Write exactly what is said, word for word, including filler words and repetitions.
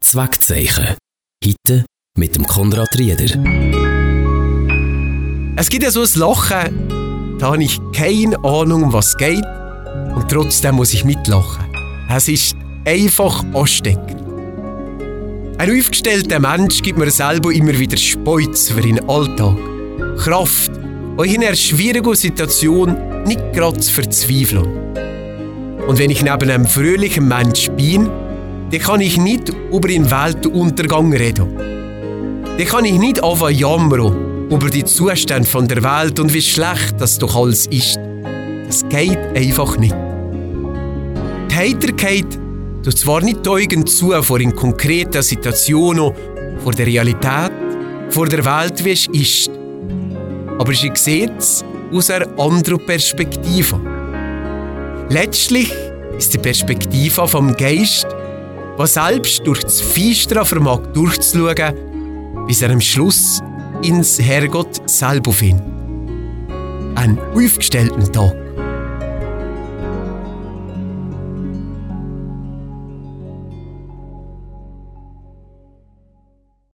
Zweckzeichen. Heute mit dem Konrad Rieder. Es gibt ja so ein Lachen, da habe ich keine Ahnung, um was es geht, und trotzdem muss ich mitlachen. Es ist einfach ansteckend. Ein aufgestellter Mensch gibt mir selber immer wieder Speuz für den Alltag. Kraft, euch in einer schwierigen Situation nicht gerade zu verzweifeln. Und wenn ich neben einem fröhlichen Mensch bin, dann kann ich nicht über den Weltuntergang reden. Dann kann ich nicht anfangen jammern über die Zustände von der Welt und wie schlecht das doch alles ist. Das geht einfach nicht. Die Heiterkeit tut zwar nicht die Augen zu vor in konkreten Situationen, vor der Realität, vor der Welt, wie es ist. Aber sie sieht es aus einer anderen Perspektive. Letztlich ist die Perspektive vom Geist, was selbst durch das Feistere vermag durchzuschauen, bis er am Schluss ins Herrgott selber findet. Einen aufgestellten Tag.